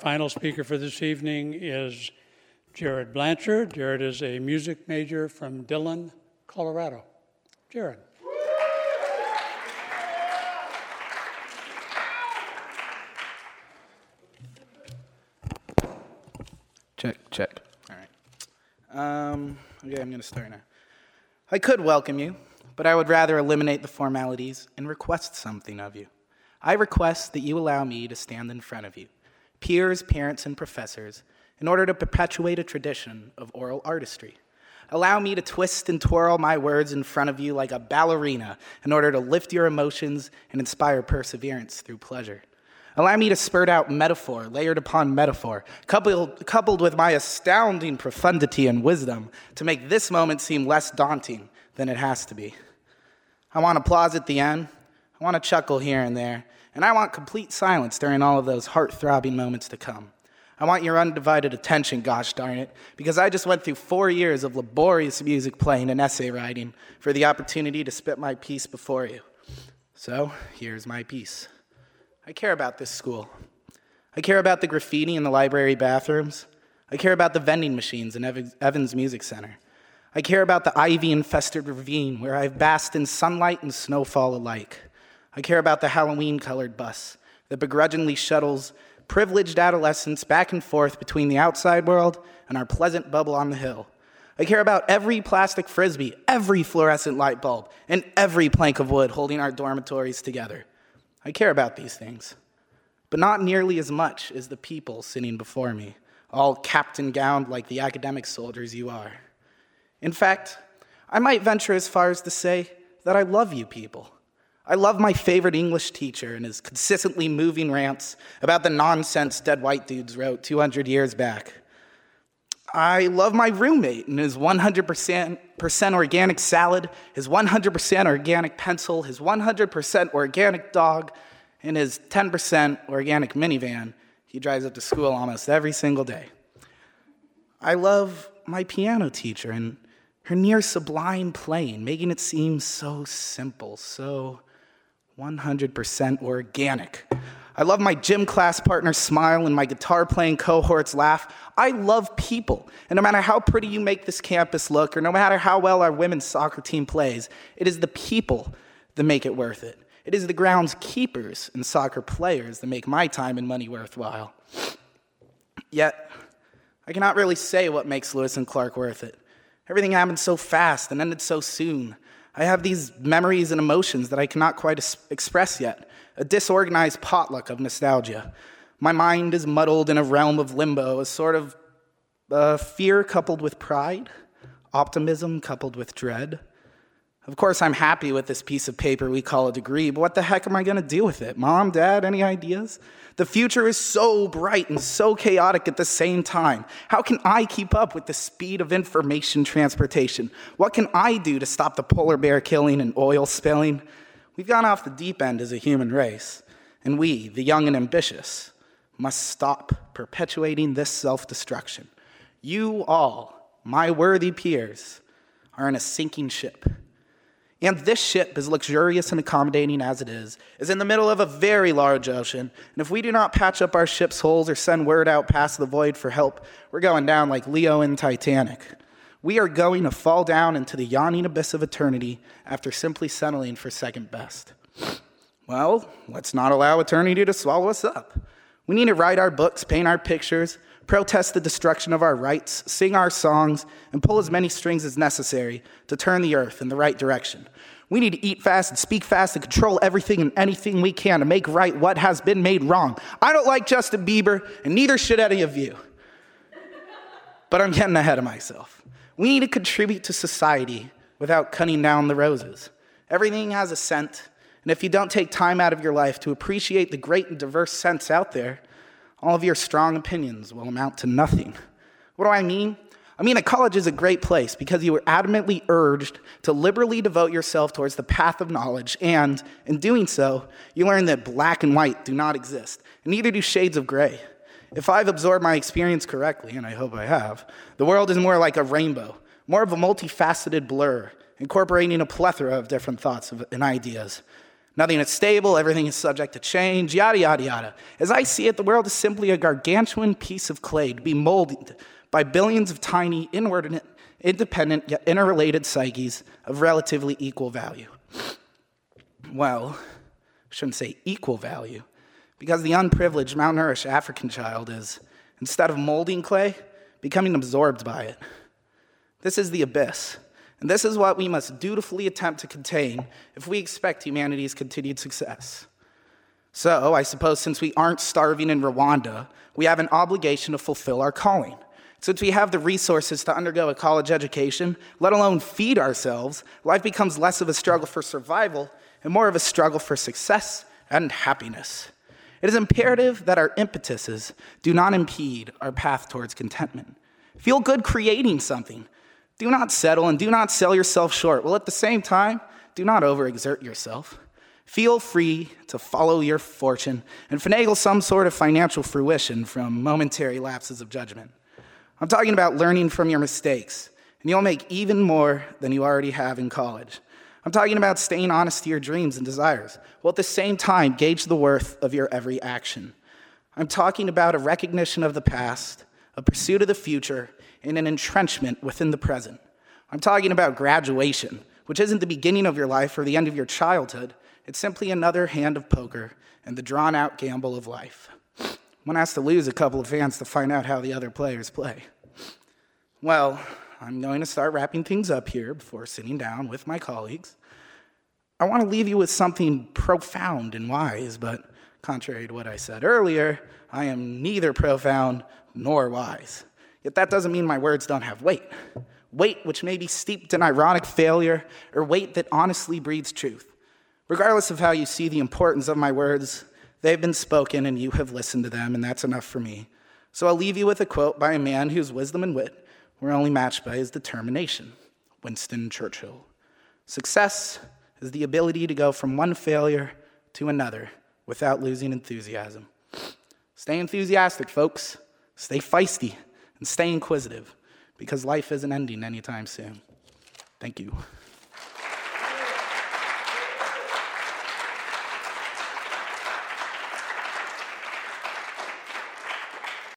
final speaker for this evening is Jared Blanchard. Jared is a music major from Dillon, Colorado. Jared. Check. All right. Okay, I'm going to start now. I could welcome you, but I would rather eliminate the formalities and request something of you. I request that you allow me to stand in front of you, peers, parents, and professors, in order to perpetuate a tradition of oral artistry. Allow me to twist and twirl my words in front of you like a ballerina in order to lift your emotions and inspire perseverance through pleasure. Allow me to spurt out metaphor, layered upon metaphor, coupled with my astounding profundity and wisdom to make this moment seem less daunting than it has to be. I want applause at the end, I want a chuckle here and there, and I want complete silence during all of those heart-throbbing moments to come. I want your undivided attention, gosh darn it, because I just went through 4 years of laborious music playing and essay writing for the opportunity to spit my piece before you. So, here's my piece. I care about this school. I care about the graffiti in the library bathrooms. I care about the vending machines in Evans Music Center. I care about the ivy-infested ravine where I've basked in sunlight and snowfall alike. I care about the Halloween-colored bus that begrudgingly shuttles privileged adolescents back and forth between the outside world and our pleasant bubble on the hill. I care about every plastic frisbee, every fluorescent light bulb, and every plank of wood holding our dormitories together. I care about these things, but not nearly as much as the people sitting before me, all capped and gowned like the academic soldiers you are. In fact, I might venture as far as to say that I love you people. I love my favorite English teacher and his consistently moving rants about the nonsense dead white dudes wrote 200 years back. I love my roommate and his 100% organic salad, his 100% organic pencil, his 100% organic dog, and his 10% organic minivan he drives up to school almost every single day. I love my piano teacher and her near sublime playing, making it seem so simple, so 100% organic. I love my gym class partner's smile and my guitar-playing cohort's laugh. I love people, and no matter how pretty you make this campus look, or no matter how well our women's soccer team plays, it is the people that make it worth it. It is the ground's keepers and soccer players that make my time and money worthwhile. Yet, I cannot really say what makes Lewis and Clark worth it. Everything happened so fast and ended so soon. I have these memories and emotions that I cannot quite express yet, a disorganized potluck of nostalgia. My mind is muddled in a realm of limbo, a sort of fear coupled with pride, optimism coupled with dread. Of course, I'm happy with this piece of paper we call a degree, but what the heck am I going to do with it? Mom, Dad, any ideas? The future is so bright and so chaotic at the same time. How can I keep up with the speed of information transportation? What can I do to stop the polar bear killing and oil spilling? We've gone off the deep end as a human race, and we, the young and ambitious, must stop perpetuating this self-destruction. You all, my worthy peers, are in a sinking ship. And this ship, as luxurious and accommodating as it is in the middle of a very large ocean, and if we do not patch up our ship's holes or send word out past the void for help, we're going down like Leo in Titanic. We are going to fall down into the yawning abyss of eternity after simply settling for second best. Well, let's not allow eternity to swallow us up. We need to write our books, paint our pictures, protest the destruction of our rights, sing our songs, and pull as many strings as necessary to turn the earth in the right direction. We need to eat fast and speak fast and control everything and anything we can to make right what has been made wrong. I don't like Justin Bieber, and neither should any of you. But I'm getting ahead of myself. We need to contribute to society without cutting down the roses. Everything has a scent, and if you don't take time out of your life to appreciate the great and diverse scents out there, all of your strong opinions will amount to nothing. What do I mean? I mean that college is a great place because you are adamantly urged to liberally devote yourself towards the path of knowledge, and in doing so, you learn that black and white do not exist, and neither do shades of gray. If I've absorbed my experience correctly, and I hope I have, the world is more like a rainbow, more of a multifaceted blur, incorporating a plethora of different thoughts and ideas. Nothing is stable, everything is subject to change, yada, yada, yada. As I see it, the world is simply a gargantuan piece of clay to be molded by billions of tiny, inordinate, independent, yet interrelated psyches of relatively equal value. Well, I shouldn't say equal value, because the unprivileged, malnourished African child is, instead of molding clay, becoming absorbed by it. This is the abyss. And this is what we must dutifully attempt to contain if we expect humanity's continued success. So, I suppose since we aren't starving in Rwanda, we have an obligation to fulfill our calling. Since we have the resources to undergo a college education, let alone feed ourselves, life becomes less of a struggle for survival and more of a struggle for success and happiness. It is imperative that our impetuses do not impede our path towards contentment. Feel good creating something. Do not settle and do not sell yourself short, while at the same time, do not overexert yourself. Feel free to follow your fortune and finagle some sort of financial fruition from momentary lapses of judgment. I'm talking about learning from your mistakes, and you'll make even more than you already have in college. I'm talking about staying honest to your dreams and desires, while at the same time gauge the worth of your every action. I'm talking about a recognition of the past, a pursuit of the future, and an entrenchment within the present. I'm talking about graduation, which isn't the beginning of your life or the end of your childhood. It's simply another hand of poker and the drawn-out gamble of life. One has to lose a couple of hands to find out how the other players play. Well, I'm going to start wrapping things up here before sitting down with my colleagues. I want to leave you with something profound and wise, but contrary to what I said earlier, I am neither profound nor wise. Yet that doesn't mean my words don't have weight. Weight which may be steeped in ironic failure, or weight that honestly breathes truth. Regardless of how you see the importance of my words, they've been spoken and you have listened to them, and that's enough for me. So I'll leave you with a quote by a man whose wisdom and wit were only matched by his determination, Winston Churchill. Success is the ability to go from one failure to another without losing enthusiasm. Stay enthusiastic, folks. Stay feisty. And stay inquisitive, because life isn't ending anytime soon. Thank you.